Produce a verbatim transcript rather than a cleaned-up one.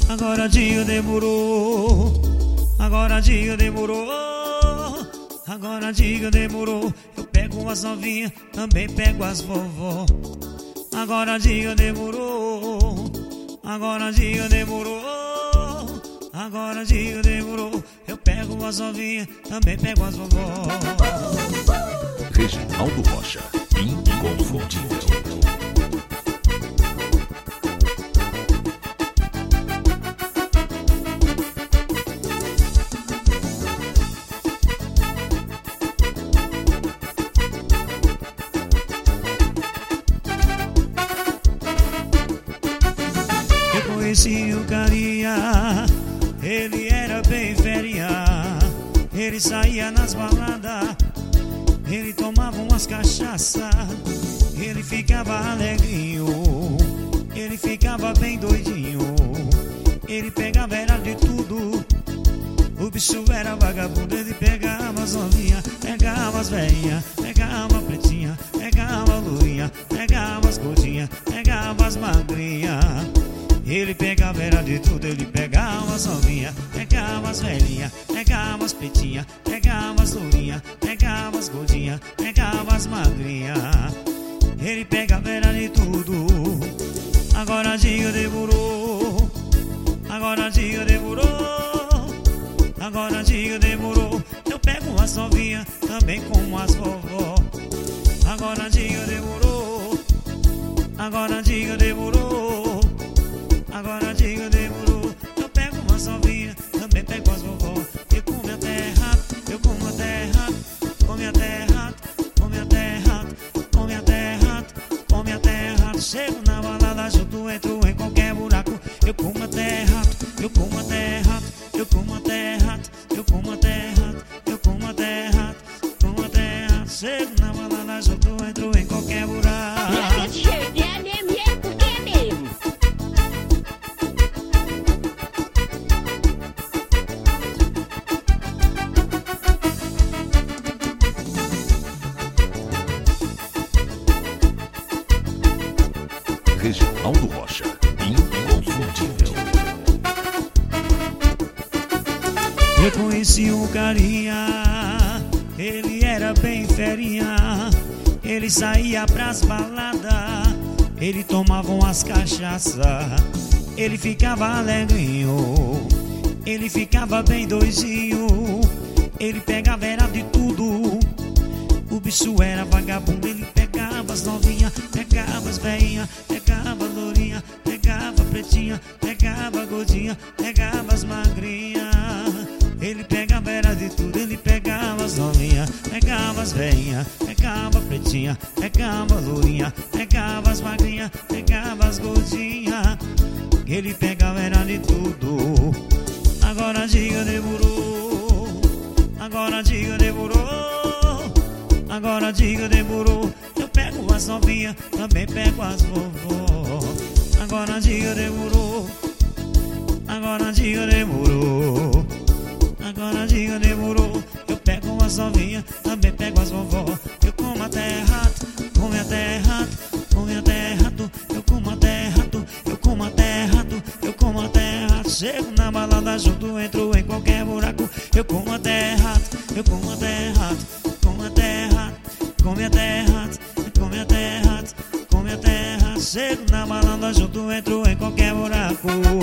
Agora dia demorou, agora dia demorou, agora dia demorou. Eu pego as novinhas, também pego as vovó. Agora dia demorou, agora dia demorou, agora dia demorou. Eu pego as novinhas, também pego as vovó. Reginaldo Rocha, inconfundível. Eu conheci o carinha, ele era bem ferinha. Ele saía nas baladas, ele tomava umas cachaça, ele ficava alegrinho, ele ficava bem doidinho. Ele pegava era de tudo, o bicho era vagabundo. Ele pegava as novinhas, pegava as velhinhas, pegava a pretinha, pegava a loirinha, pegava as gordinhas, pegava as magrinhas. Ele pegava era de tudo, ele pegava as novinhas, pegava as velhinhas, pegava as pretinhas, pegava as lourinhas, pegava as gordinhas, pegava as magrinhas. Ele pegava era de tudo. Agora dia demorou, agora dia demorou, agora dia demorou. Eu pego as novinhas, também como as vovó. Agora dia demorou, agora dia demorou, agora dia demorou. Eu pego umas novinhas, também pego as vovó. Eu como até rato, eu como até rato, come até rato, come até rato, come até rato, come até rato. Chego na balada junto, entro em qualquer buraco. Eu como até rato, eu como até rato, eu como até rato, eu como até rato, eu como até rato, como até rato. Chego na balada junto, entro em qualquer buraco. Reginaldo Rocha, inconfundível. Eu conheci um carinha, ele era bem ferinha. Ele saía pras baladas, ele tomava umas cachaça, ele ficava alegrinho, ele ficava bem doidinho. Ele pegava era de tudo, o bicho era vagabundo. Ele pegava as novinhas, pegava as velhinhas, pegava a lourinha, pegava a pretinha, pegava a gordinha, pegava as magrinhas. Ele pegava era de tudo, ele pegava as novinhas, pegava as velhinhas, pegava a pretinha, pegava a lourinha, pegava as magrinhas, pegava as gordinhas. Ele pegava era de tudo. Agora dia demorou, agora dia demorou, agora dia demorou. Eu pego as novinhas, também pego as vovó. Agora dia demorou, agora dia demorou, agora dia demorou. Eu pego as novinhas, também pego as vovó. Eu como até rato, come até rato, come até rato. Eu como até rato, eu como até rato, eu como até rato. Chego na balada junto, entro em qualquer buraco. Eu como até rato, eu como até rato, como até rato, come até rato, come até rato, come até rato. Chego na balada junto, entro em qualquer buraco.